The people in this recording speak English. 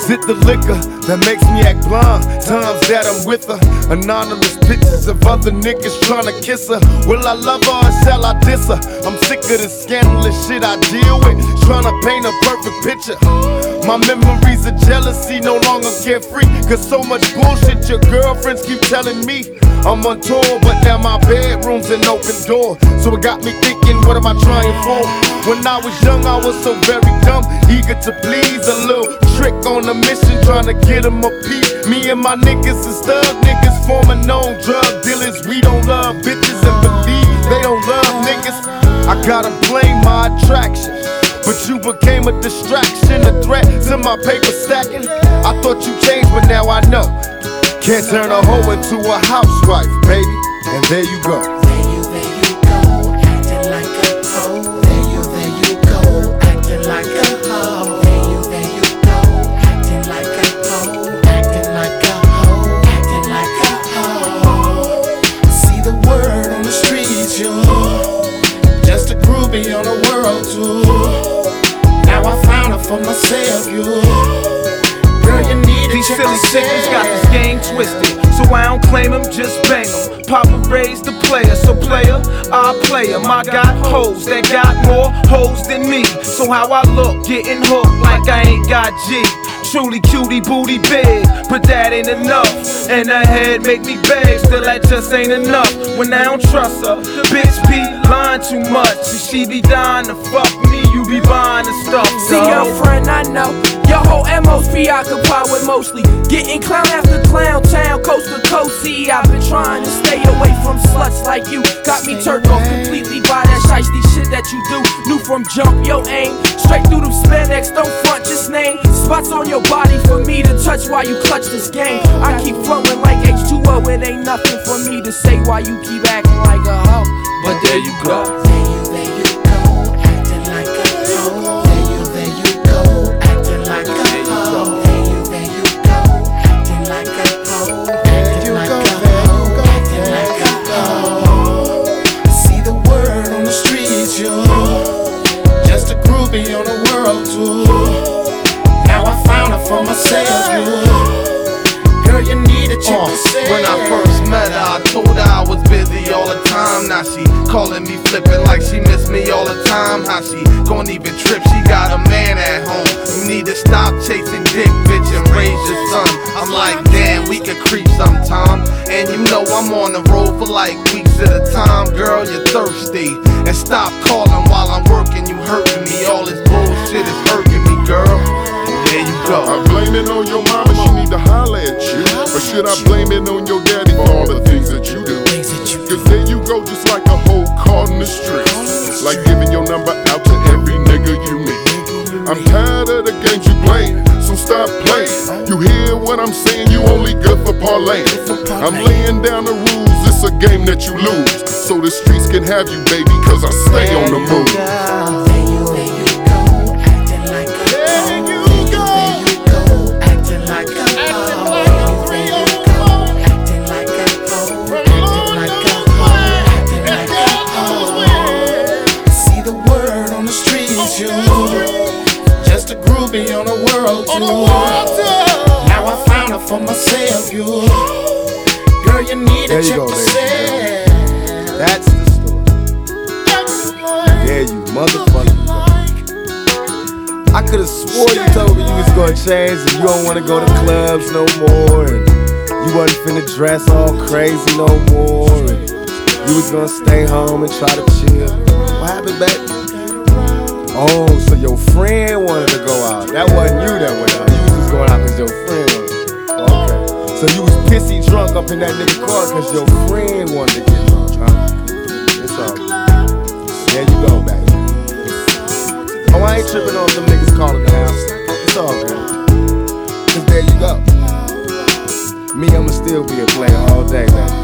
it the liquor that makes me act blind? Times that I'm with her, anonymous pictures of other niggas trying to kiss her. Will I love her or shall I diss her? I'm sick of the scandalous shit I deal with, trying to paint a perfect picture. My memories of jealousy no longer carefree, cause so much bullshit your girlfriends keep telling me. I'm on tour, but now my bedroom's an open door. So it got me thinking, what am I trying for? When I was young, I was so very dumb, eager to please. A little trick on a mission, trying to get them a piece. Me and my niggas is thug niggas, forming known drug dealers. We don't love bitches and believe they don't love niggas. I gotta blame my attraction, but you became a distraction, a threat to my paper stacking. I thought you changed, but now I know. Can't turn a hoe into a housewife, baby. And there you go. There you go, acting like a hoe. There you go, acting like a hoe. There you go, acting like a hoe. Acting like a hoe, acting like a hoe. See the word on the streets, you just a groupie on a world tour. Now I found her for myself, you. Girl, you need to These check silly yourself. niggas got this game twisted, so I don't claim them, just bang them. Papa raised the player, so player, I play 'em. I got hoes that got more hoes than me, so how I look, getting hooked like I ain't got G. Truly cutie booty big, but that ain't enough. And her head make me beg, still that just ain't enough. When I don't trust her, bitch be lying too much. And she be dying to fuck me, you be buying the stuff. See, girlfriend, I know your whole MO's preoccupied with mostly getting clown after clown, town, coast to coast. See, I've been trying to stay away from sluts like you. Got me turned off completely by that shiesty shit that you do. Knew from jump, yo aim straight through them spandex, don't front, just name spots on your body for me to touch while you clutch this game. I keep flowing like H2O, it ain't nothing for me to say why you keep acting like a hoe. But there you go. There you go, acting like a hoe. There you go, acting like a hoe. There you go, acting like a hoe. Acting like a hoe, acting like a hoe. See the word on the streets, you just a groupie on a world tour. Now I found her for myself, you. Girl, you need to check yourself. When I first met her, I told her I was busy all the time. Now she calling me flipping like she miss me all the time. How she gon' even trip, she got a man at home. You need to stop chasing dick, bitch, and raise your son. I'm like, damn, we could creep sometime. And you know I'm on the road for like weeks at a time. Girl, you're thirsty, and stop calling while I'm working. You hurting me, all this bullshit is hurting me, girl. There you go. I blame it on your mama, she need to holler at you. Or should I blame it on your daddy for all the things that you do? Cause there you go, just like a hoe caught in the streets. Like giving your number out to every nigga you meet. I'm tired of the games you play, so stop playing. You hear what I'm saying, you only good for parlay. I'm laying down the rules, it's a game that you lose. So the streets can have you, baby, cause I stay on the move. Just a groupie on a world tour. Now I found her for myself, you. Girl, you need to check yourself. That's the story. Yeah, you motherfucker. I could've swore you told me you was gonna change and you don't wanna go to clubs no more, and you wasn't finna dress all crazy no more, and you was gonna stay home and try to chill. What happened, baby? Oh, so your friend wanted to go out. That wasn't you that went out. You was just going out because your friend wanted to. Okay. So you was pissy drunk up in that nigga car because your friend wanted to get drunk, huh? It's all good. There you go, baby. Oh, I ain't tripping on them niggas calling the house. It's all good. Cause there you go. Me, I'ma still be a player all day, baby.